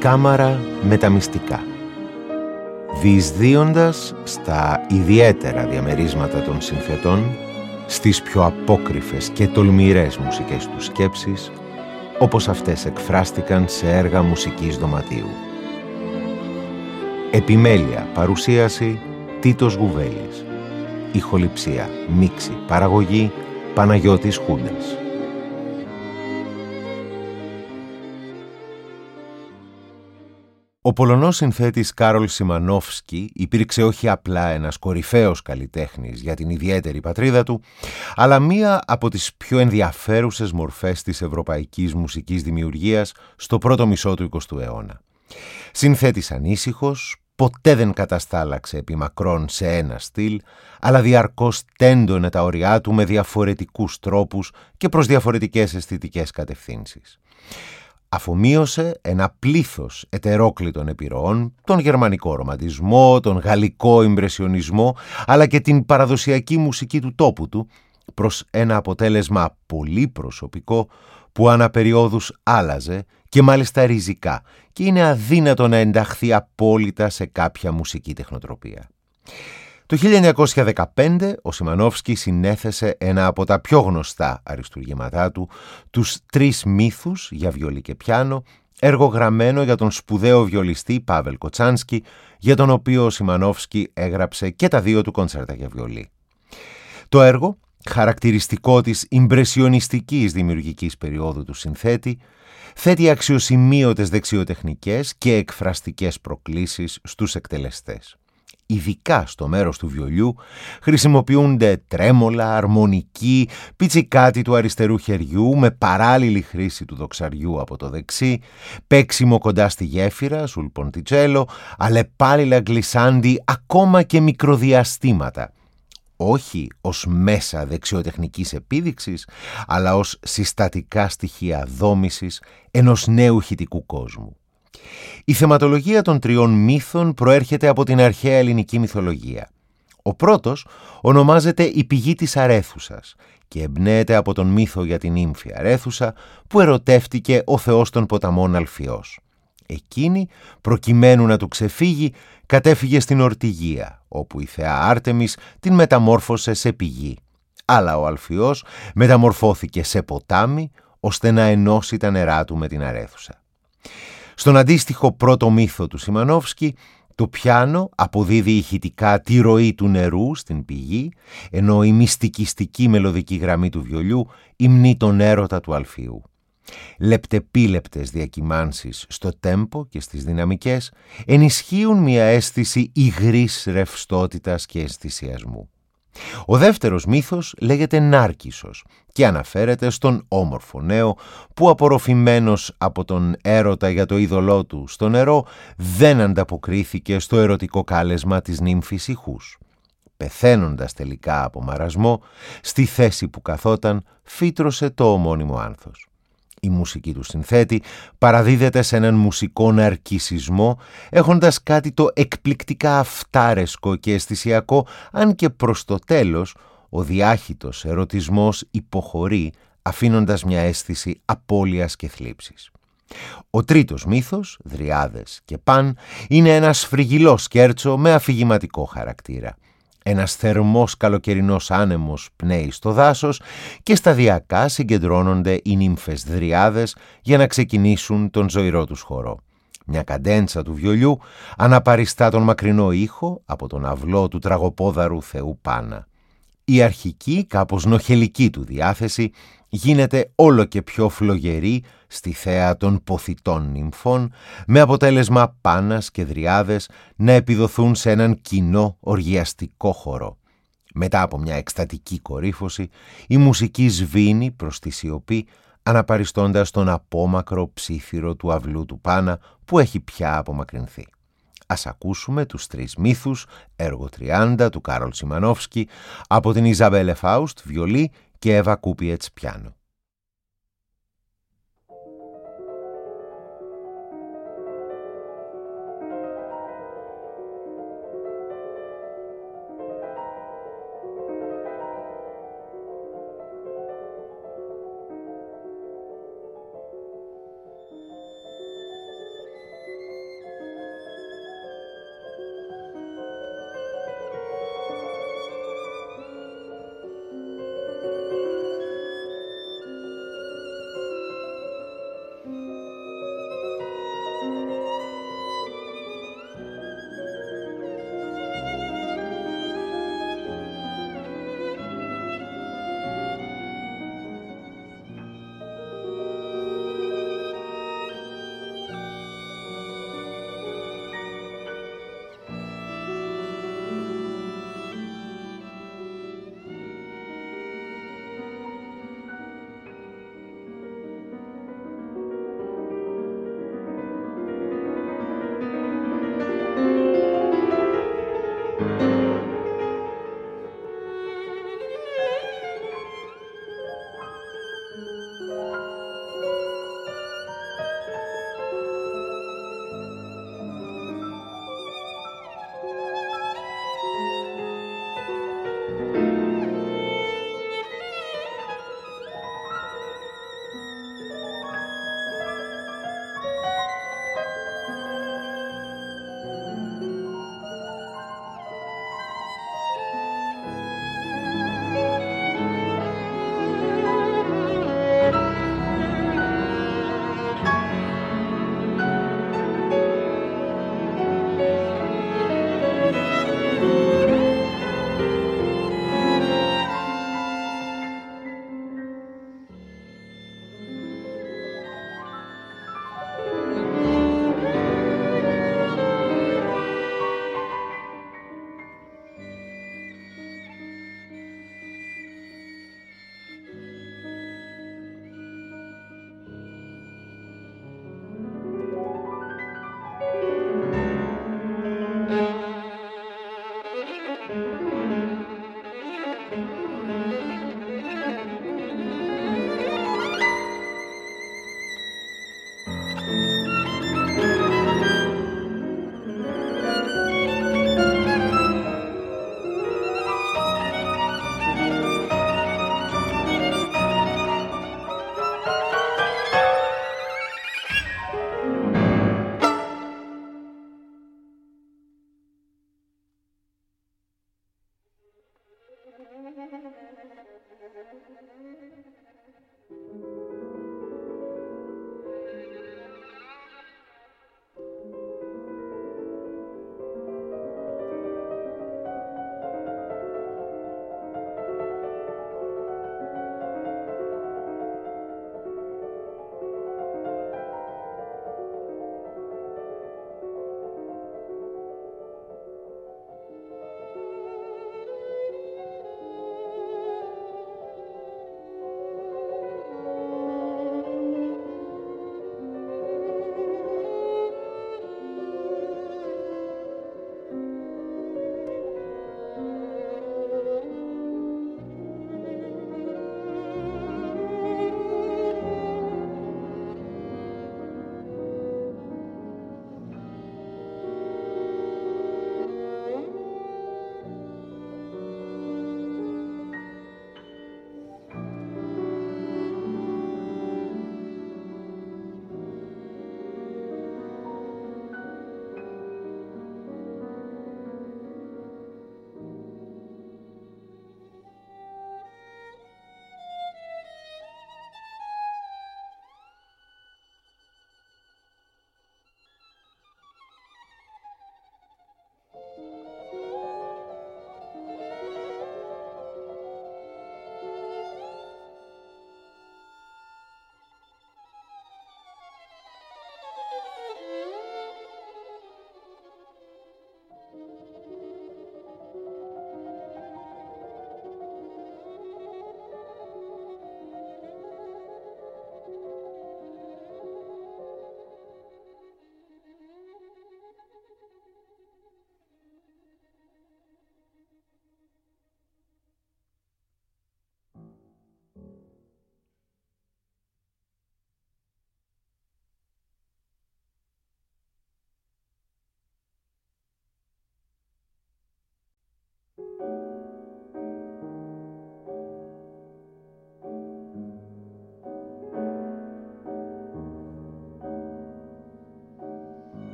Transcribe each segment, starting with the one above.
κάμαρα με τα μυστικά. Διεισδύοντας στα ιδιαίτερα διαμερίσματα των συνθετών, στις πιο απόκρυφες και τολμηρές μουσικές τους σκέψεις, όπως αυτές εκφράστηκαν σε έργα μουσικής δωματίου. Επιμέλεια, παρουσίαση, Τίτος Γουβέλης. Ηχοληψία, μίξη, παραγωγή, Παναγιώτης Χούντας. Ο Πολωνός συνθέτης Κάρολ Σιμανόφσκι υπήρξε όχι απλά ένας κορυφαίος καλλιτέχνης για την ιδιαίτερη πατρίδα του, αλλά μία από τις πιο ενδιαφέρουσες μορφές της ευρωπαϊκής μουσικής δημιουργίας στο πρώτο μισό του 20ου αιώνα. Συνθέτης ανήσυχος, ποτέ δεν καταστάλαξε επί μακρόν σε ένα στυλ, αλλά διαρκώς τέντωνε τα ωριά του με διαφορετικούς τρόπους και προς διαφορετικές αισθητικές κατευθύνσεις. Αφομοίωσε ένα πλήθος ετερόκλητων επιρροών, τον γερμανικό ρομαντισμό, τον γαλλικό ιμπρεσιονισμό, αλλά και την παραδοσιακή μουσική του τόπου του, προς ένα αποτέλεσμα πολύ προσωπικό που αναπεριόδους άλλαζε και μάλιστα ριζικά και είναι αδύνατο να ενταχθεί απόλυτα σε κάποια μουσική τεχνοτροπία. Το 1915 ο Σιμανόφσκι συνέθεσε ένα από τα πιο γνωστά αριστουργήματά του, τους τρεις μύθους για βιολί και πιάνο, έργο γραμμένο για τον σπουδαίο βιολιστή Πάβελ Κοτσάνσκι, για τον οποίο ο Σιμανόφσκι έγραψε και τα δύο του κόντσερτα για βιολί. Το έργο, χαρακτηριστικό της ιμπρεσιονιστικής δημιουργικής περίοδου του συνθέτη, θέτει αξιοσημείωτες δεξιοτεχνικές και εκφραστικές προκλήσεις στους εκτελεστές. Ειδικά στο μέρος του βιολιού χρησιμοποιούνται τρέμολα, αρμονική, πιτσικάτι του αριστερού χεριού με παράλληλη χρήση του δοξαριού από το δεξί, παίξιμο κοντά στη γέφυρα, σουλ ποντιτσέλο, αλλεπάλληλα γκλισάντι, ακόμα και μικροδιαστήματα. Όχι ως μέσα δεξιοτεχνικής επίδειξης, αλλά ως συστατικά στοιχεία δόμησης ενός νέου ηχητικού κόσμου. Η θεματολογία των τριών μύθων προέρχεται από την αρχαία ελληνική μυθολογία. Ο πρώτος ονομάζεται «Η πηγή της Αρέθουσας» και εμπνέεται από τον μύθο για την νύμφη Αρέθουσα που ερωτεύτηκε ο θεός των ποταμών Αλφιός. Εκείνη, προκειμένου να του ξεφύγει, κατέφυγε στην Ορτυγία, όπου η θεά Άρτεμις την μεταμόρφωσε σε πηγή. Αλλά ο Αλφιός μεταμορφώθηκε σε ποτάμι, ώστε να ενώσει τα νερά του με την Αρέθουσα. Στον αντίστοιχο πρώτο μύθο του Σιμανόφσκι, το πιάνο αποδίδει ηχητικά τη ροή του νερού στην πηγή, ενώ η μυστικιστική μελωδική γραμμή του βιολιού υμνεί τον έρωτα του Αλφιού. Λεπτεπίλεπτες διακυμάνσεις στο τέμπο και στις δυναμικές ενισχύουν μια αίσθηση υγρής ρευστότητας και αισθησιασμού. Ο δεύτερος μύθος λέγεται Νάρκισσος και αναφέρεται στον όμορφο νέο που απορροφημένος από τον έρωτα για το είδωλό του στο νερό δεν ανταποκρίθηκε στο ερωτικό κάλεσμα της νύμφης Ιχούς. Πεθαίνοντας τελικά από μαρασμό, στη θέση που καθόταν φύτρωσε το ομώνυμο άνθος. Η μουσική του συνθέτη παραδίδεται σε έναν μουσικό ναρκισσισμό, έχοντας κάτι το εκπληκτικά αυτάρεσκο και αισθησιακό, αν και προς το τέλος ο διάχυτος ερωτισμός υποχωρεί, αφήνοντας μια αίσθηση απώλειας και θλίψης. Ο τρίτος μύθος, Δριάδες και Παν, είναι ένα σφριγγυλό σκέρτσο με αφηγηματικό χαρακτήρα. Ένας θερμός καλοκαιρινός άνεμος πνέει στο δάσος και σταδιακά συγκεντρώνονται οι νύμφες Δριάδες για να ξεκινήσουν τον ζωηρό τους χορό. Μια καντέντσα του βιολιού αναπαριστά τον μακρινό ήχο από τον αυλό του τραγοπόδαρου θεού Πάνα. Η αρχική, κάπως νοχελική του διάθεση γίνεται όλο και πιο φλογερή στη θέα των ποθητών νυμφών, με αποτέλεσμα Πάνας και Δριάδες να επιδοθούν σε έναν κοινό οργιαστικό χορό. Μετά από μια εκστατική κορύφωση, η μουσική σβήνει προς τη σιωπή, αναπαριστώντας τον απόμακρο ψίθυρο του αυλού του Πάνα που έχει πια απομακρυνθεί. Ας ακούσουμε τους τρεις μύθους, έργο 30 του Κάρολ Σιμανόφσκι, από την Ιζαμπέλε Φάουστ, βιολί, και Εύα Κούπιετς, πιάνο.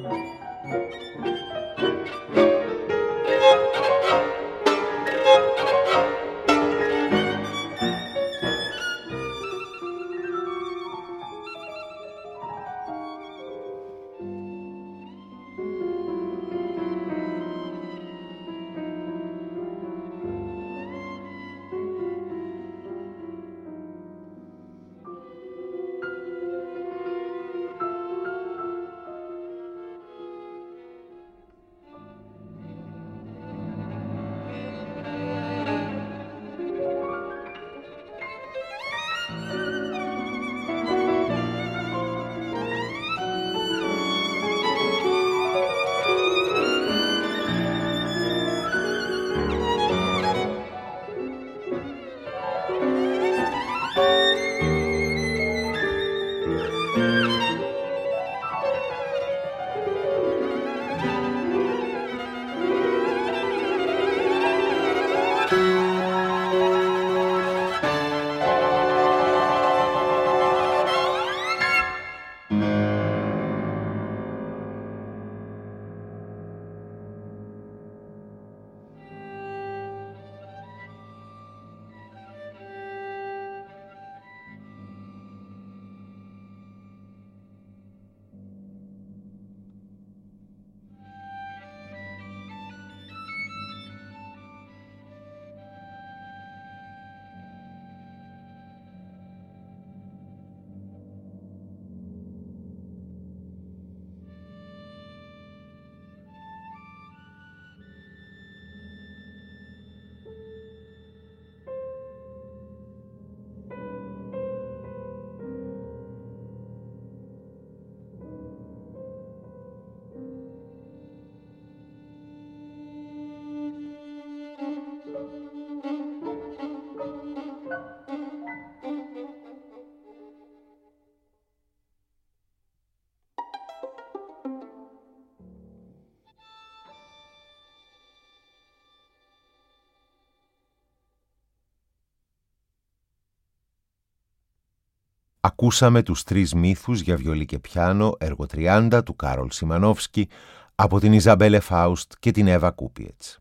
Ακούσαμε τους τρεις μύθους για βιολί και πιάνο, έργο 30 του Κάρολ Σιμανόφσκι, από την Ιζαμπέλε Φάουστ και την Εύα Κούπιετς.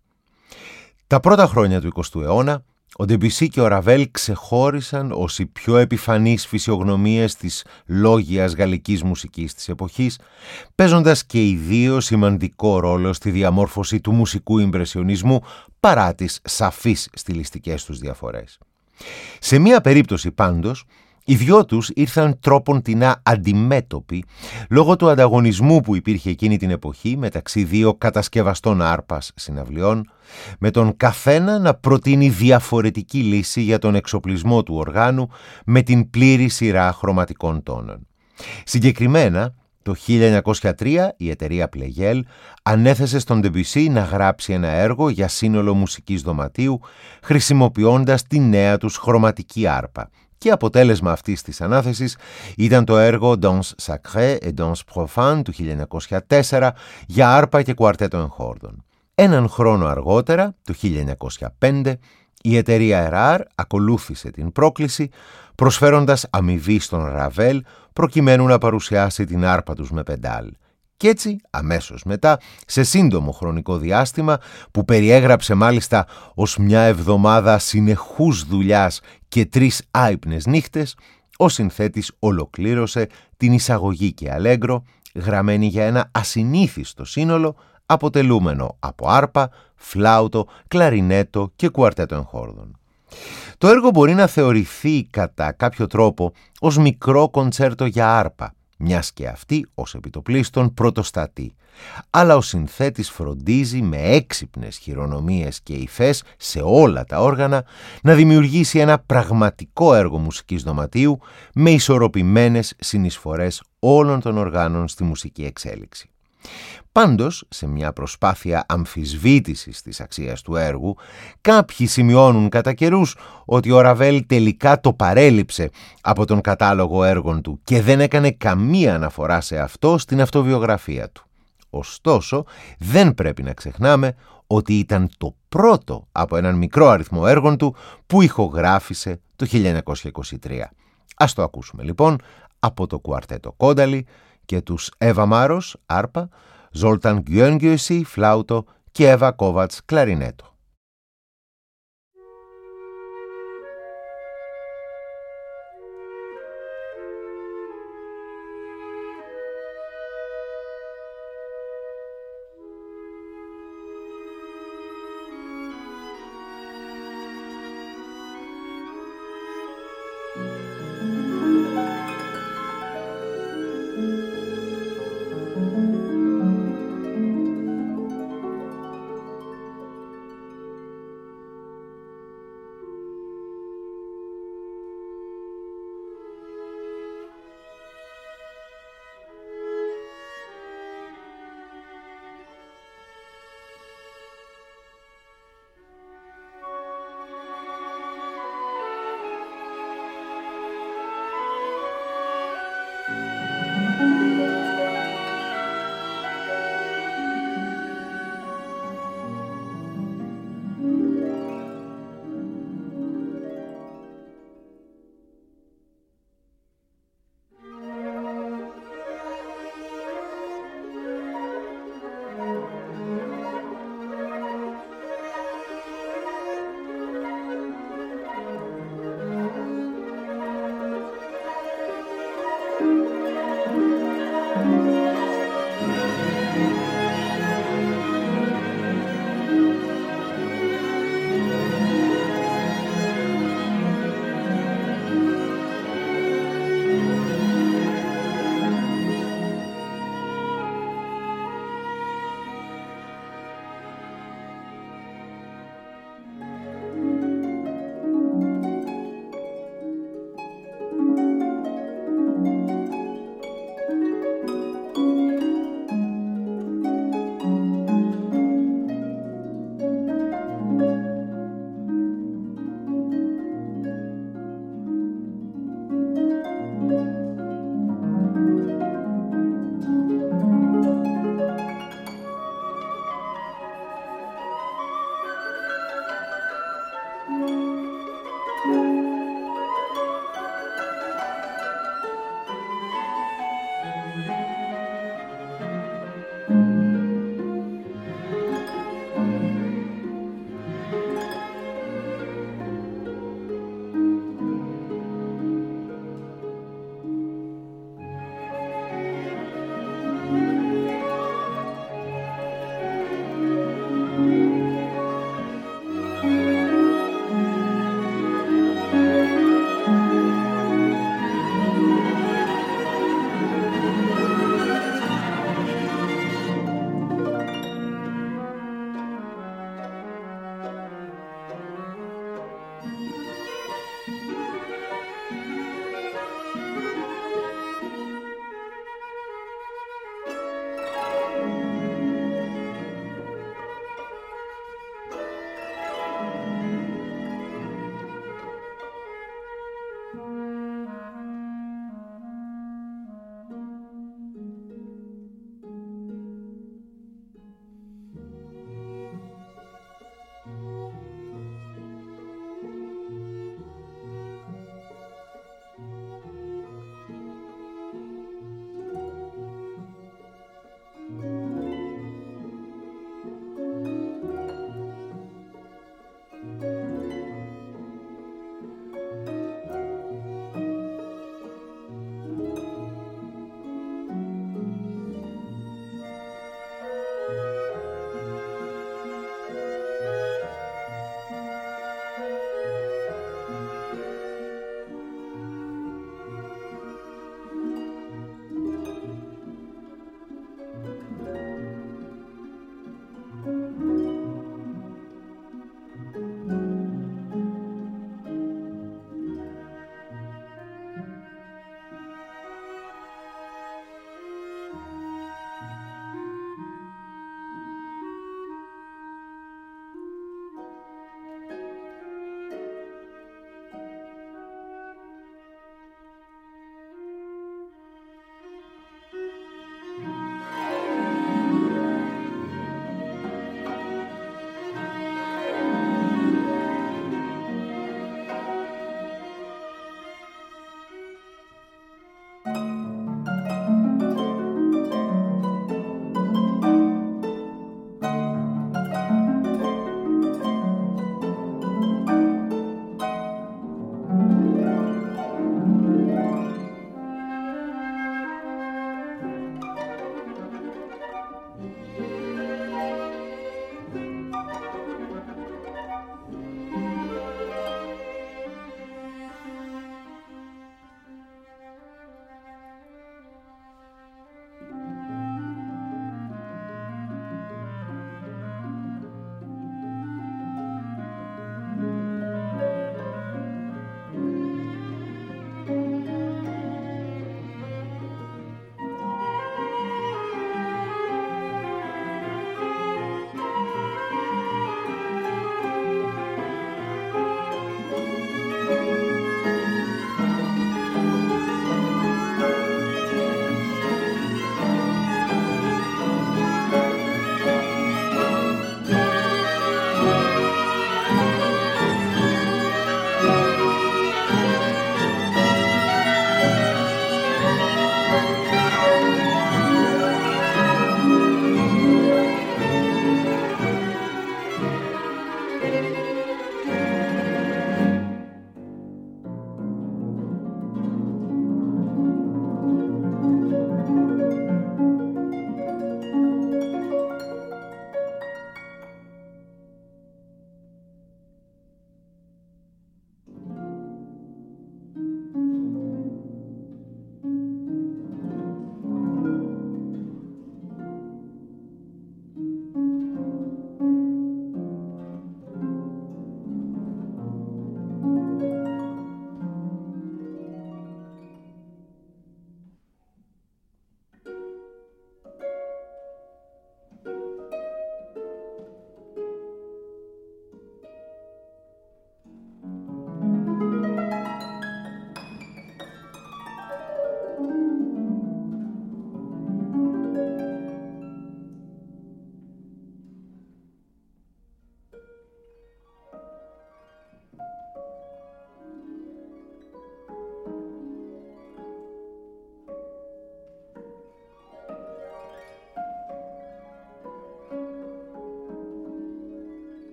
Τα πρώτα χρόνια του 20ου αιώνα, ο Ντεμπισί και ο Ραβέλ ξεχώρισαν ως οι πιο επιφανείς φυσιογνωμίες της λόγιας γαλλικής μουσικής της εποχής, παίζοντας και οι δύο σημαντικό ρόλο στη διαμόρφωση του μουσικού ιμπρεσιονισμού παρά τις σαφείς στιλιστικές τους διαφορές. Σε μία περίπτωση πάντως, οι δυο τους ήρθαν τρόποντινά αντιμέτωποι λόγω του ανταγωνισμού που υπήρχε εκείνη την εποχή μεταξύ δύο κατασκευαστών άρπας συναυλιών, με τον καθένα να προτείνει διαφορετική λύση για τον εξοπλισμό του οργάνου με την πλήρη σειρά χρωματικών τόνων. Συγκεκριμένα, το 1903 η εταιρεία Pleyel ανέθεσε στον Ντεμπισί να γράψει ένα έργο για σύνολο μουσικής δωματίου χρησιμοποιώντας τη νέα τους χρωματική άρπα. Και αποτέλεσμα αυτής της ανάθεσης ήταν το έργο Danse Sacrée et Danse Profane του 1904 για άρπα και κουαρτέτο εγχόρδων. Έναν χρόνο αργότερα, το 1905, η εταιρεία Erard ακολούθησε την πρόκληση, προσφέροντας αμοιβή στον Ραβέλ προκειμένου να παρουσιάσει την άρπα τους με πεντάλ. Κι έτσι, αμέσως μετά, σε σύντομο χρονικό διάστημα, που περιέγραψε μάλιστα ως μια εβδομάδα συνεχούς δουλειάς και 3 άυπνες νύχτες, ο συνθέτης ολοκλήρωσε την εισαγωγή και αλέγκρο, γραμμένη για ένα ασυνήθιστο σύνολο, αποτελούμενο από άρπα, φλάουτο, κλαρινέτο και κουαρτέτο εγχόρδων. Το έργο μπορεί να θεωρηθεί κατά κάποιο τρόπο ως μικρό κοντσέρτο για άρπα, μιας και αυτή ως επιτοπλίστων πρωτοστατεί. Αλλά ο συνθέτης φροντίζει με έξυπνες χειρονομίες και υφές σε όλα τα όργανα να δημιουργήσει ένα πραγματικό έργο μουσικής δωματίου με ισορροπημένες συνεισφορές όλων των οργάνων στη μουσική εξέλιξη. Πάντως, σε μια προσπάθεια αμφισβήτησης της αξίας του έργου, κάποιοι σημειώνουν κατά καιρούς ότι ο Ραβέλ τελικά το παρέλειψε από τον κατάλογο έργων του και δεν έκανε καμία αναφορά σε αυτό στην αυτοβιογραφία του. Ωστόσο, δεν πρέπει να ξεχνάμε ότι ήταν το πρώτο από έναν μικρό αριθμό έργων του που ηχογράφησε το 1923. Ας το ακούσουμε λοιπόν από το κουαρτέτο Κόνταλι και τους Εύα Μάρος, άρπα, Ζόλταν Γκιόνγκιουσι φλάουτο και Εύα Κόβατς κλαρινέτο.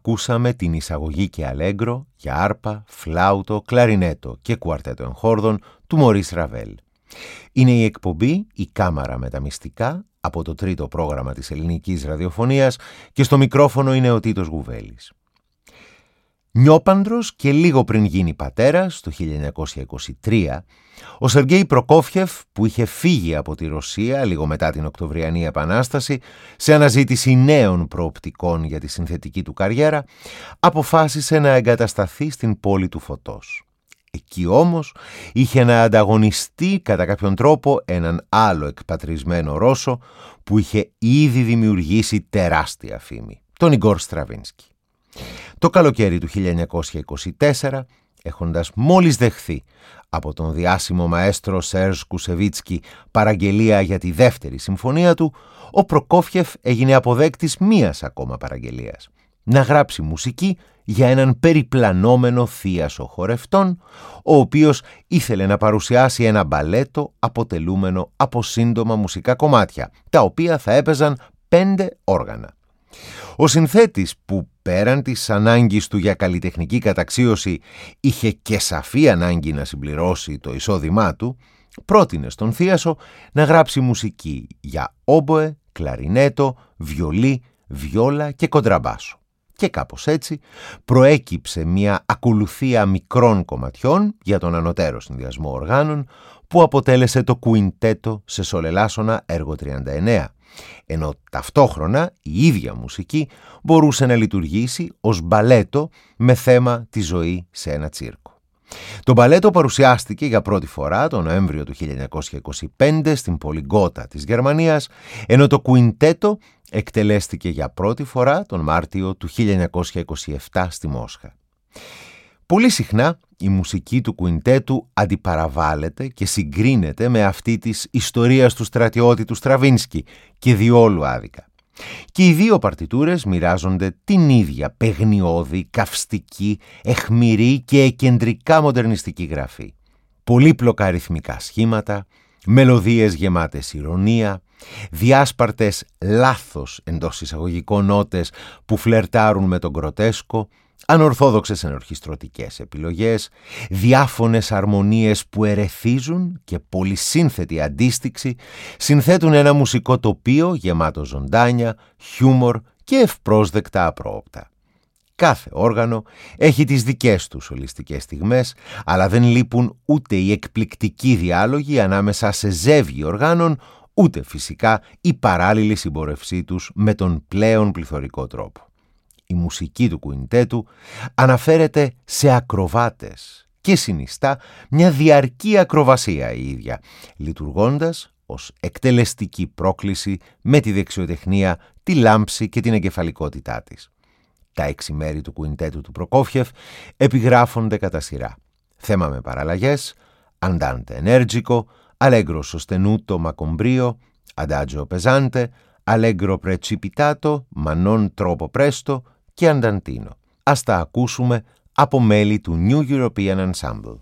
ακούσαμε την εισαγωγή και αλέγκρο για άρπα, φλάουτο, κλαρινέτο και κουαρτέτο εγχόρδων του Μωρίς Ραβέλ. Είναι η εκπομπή «Η Κάμαρα με τα Μυστικά» από το τρίτο πρόγραμμα της ελληνικής ραδιοφωνίας και στο μικρόφωνο είναι ο Τίτος Γουβέλης. Νιόπαντρος και λίγο πριν γίνει πατέρας, το 1923, ο Σεργέη Προκόφιεφ, που είχε φύγει από τη Ρωσία λίγο μετά την Οκτωβριανή Επανάσταση, σε αναζήτηση νέων προοπτικών για τη συνθετική του καριέρα, αποφάσισε να εγκατασταθεί στην πόλη του Φωτός. Εκεί όμως είχε να ανταγωνιστεί κατά κάποιον τρόπο έναν άλλο εκπατρισμένο Ρώσο που είχε ήδη δημιουργήσει τεράστια φήμη, τον Ιγκόρ Στραβίνσκι. Το καλοκαίρι του 1924, έχοντας μόλις δεχθεί από τον διάσημο μαέστρο Σέρζ Κουσεβίτσκι παραγγελία για τη δεύτερη συμφωνία του, ο Προκόφιεφ έγινε αποδέκτης μίας ακόμα παραγγελίας: να γράψει μουσική για έναν περιπλανόμενο θίασο χορευτών, ο οποίος ήθελε να παρουσιάσει ένα μπαλέτο αποτελούμενο από σύντομα μουσικά κομμάτια, τα οποία θα έπαιζαν 5 όργανα. Ο συνθέτης, που πέραν της ανάγκης του για καλλιτεχνική καταξίωση είχε και σαφή ανάγκη να συμπληρώσει το εισόδημά του, πρότεινε στον θίασο να γράψει μουσική για όμποε, κλαρινέτο, βιολί, βιόλα και κοντραμπάσο. Και κάπως έτσι προέκυψε μια ακολουθία μικρών κομματιών για τον ανωτέρω συνδυασμό οργάνων που αποτέλεσε το κουιντέτο σε σολελάσονα έργο 39, ενώ ταυτόχρονα η ίδια μουσική μπορούσε να λειτουργήσει ως μπαλέτο με θέμα τη ζωή σε ένα τσίρκο. Το μπαλέτο παρουσιάστηκε για πρώτη φορά τον Νοέμβριο του 1925 στην πόλη Γκότα της Γερμανίας, ενώ το κουιντέτο εκτελέστηκε για πρώτη φορά τον Μάρτιο του 1927 στη Μόσχα. Πολύ συχνά η μουσική του κουιντέτου αντιπαραβάλλεται και συγκρίνεται με αυτή της ιστορίας του στρατιώτη του Στραβίνσκι και διόλου άδικα. Και οι δύο παρτιτούρες μοιράζονται την ίδια παιγνιώδη, καυστική, αιχμηρή και εκεντρικά μοντερνιστική γραφή. Πολύπλοκα αριθμικά σχήματα, μελωδίες γεμάτες ηρωνία, διάσπαρτες λάθος εντός εισαγωγικών νότες που φλερτάρουν με τον γκροτέσκο, ανορθόδοξες ενορχιστρωτικές επιλογές, διάφωνες αρμονίες που ερεθίζουν και πολυσύνθετη αντίστοιξη συνθέτουν ένα μουσικό τοπίο γεμάτο ζωντάνια, χιούμορ και ευπρόσδεκτα απρόοπτα. Κάθε όργανο έχει τις δικές του σολιστικές στιγμές, αλλά δεν λείπουν ούτε οι εκπληκτικοί διάλογοι ανάμεσα σε ζεύγη οργάνων, ούτε φυσικά η παράλληλη συμπορευσή τους με τον πλέον πληθωρικό τρόπο. Η μουσική του κουιντέτου αναφέρεται σε ακροβάτες και συνιστά μια διαρκή ακροβασία η ίδια, λειτουργώντας ως εκτελεστική πρόκληση με τη δεξιοτεχνία, τη λάμψη και την εγκεφαλικότητά της. Τα 6 μέρη του κουιντέτου του Προκόφιεφ επιγράφονται κατά σειρά. Θέμα με παραλλαγές, Andante energico, Allegro sostenuto ma con brio, Adagio pesante, Allegro precipitato ma non troppo presto και Ανταντίνο. Ας τα ακούσουμε από μέλη του New European Ensemble.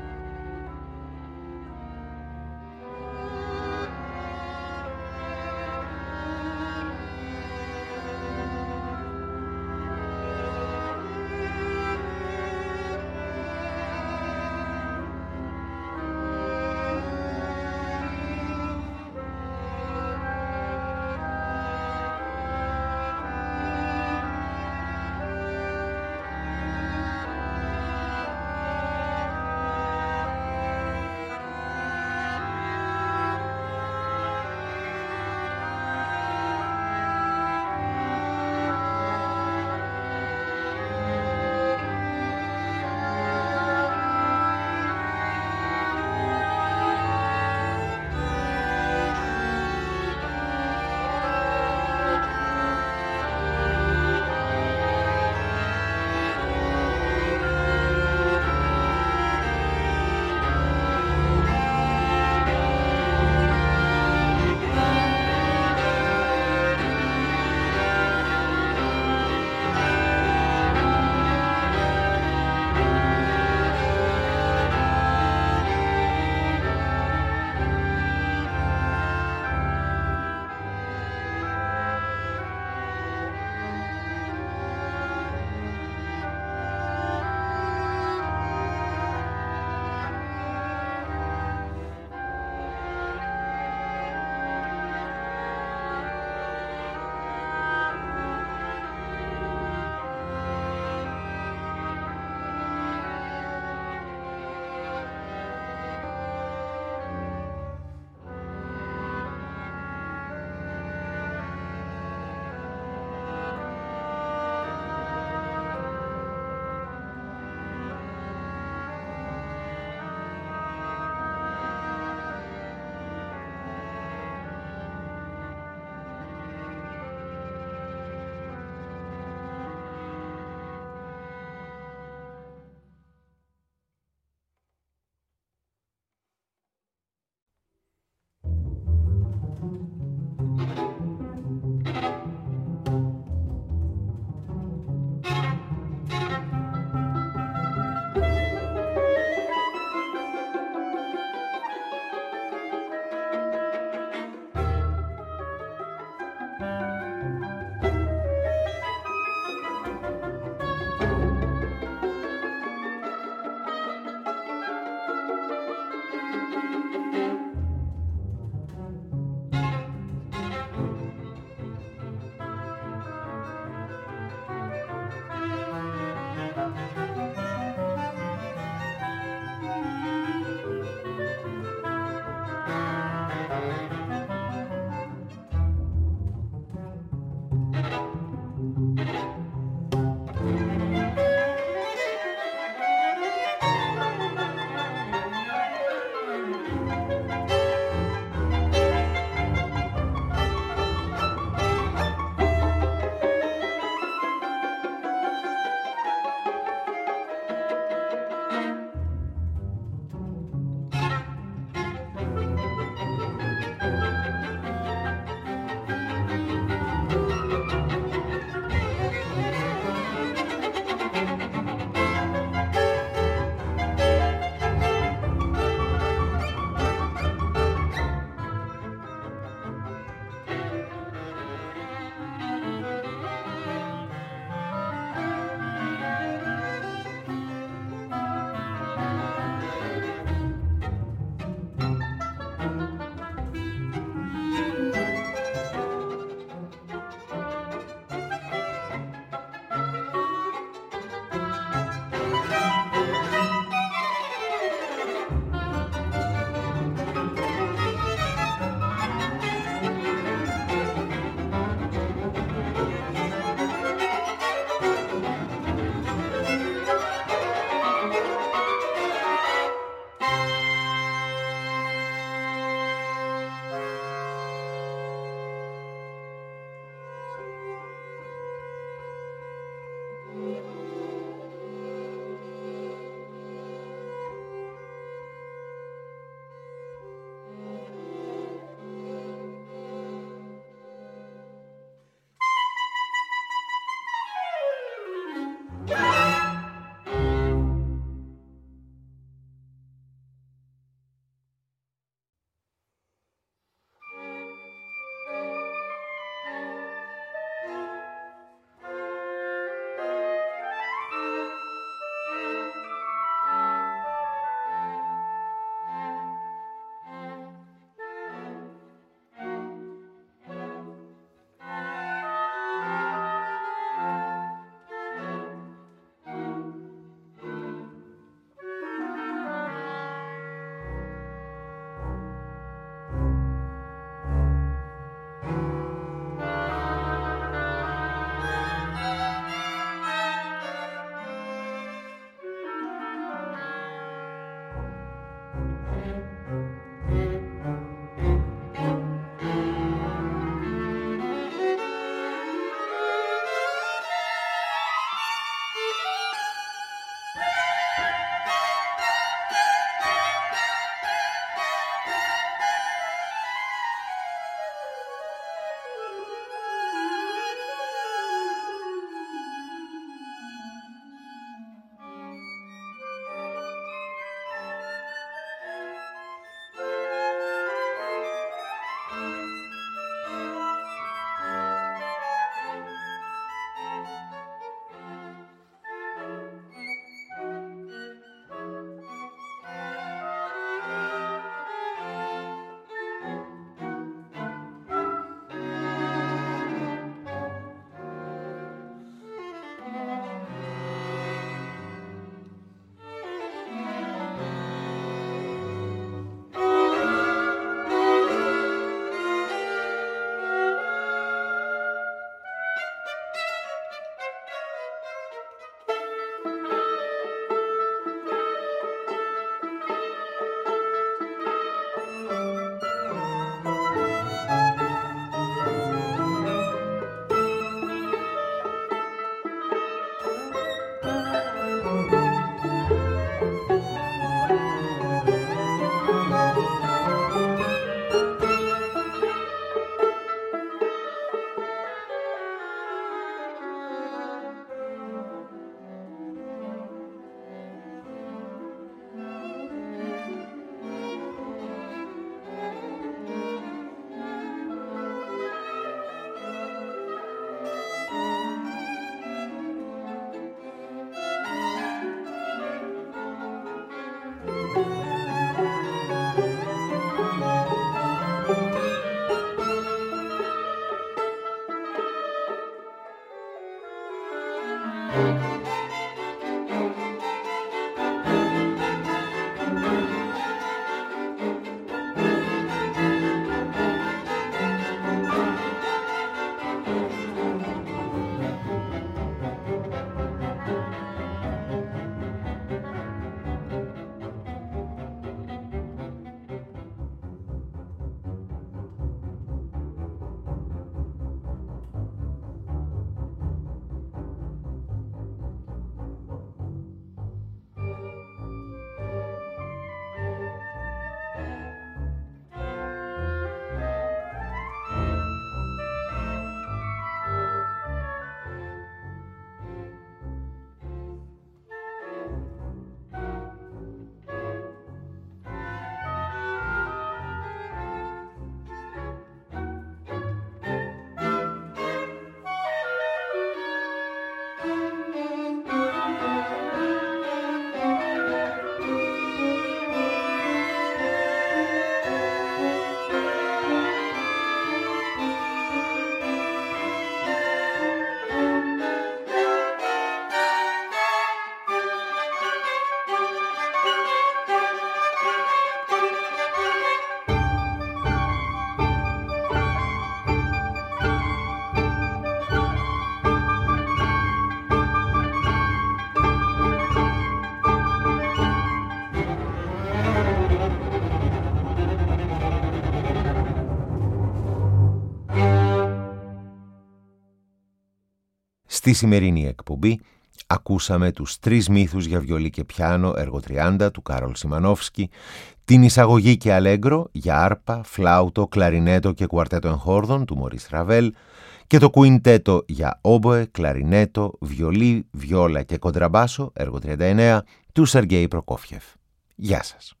Στη σημερινή εκπομπή ακούσαμε τους 3 μύθους για βιολί και πιάνο έργο 30 του Κάρολ Σιμανόφσκι, την εισαγωγή και αλέγκρο για άρπα, φλάουτο, κλαρινέτο και κουαρτέτο εγχόρδων του Μωρίς Ραβέλ και το κουιντέτο για όμποε, κλαρινέτο, βιολί, βιόλα και κοντραμπάσο έργο 39 του Σεργέη Προκόφιεφ. Γεια σας.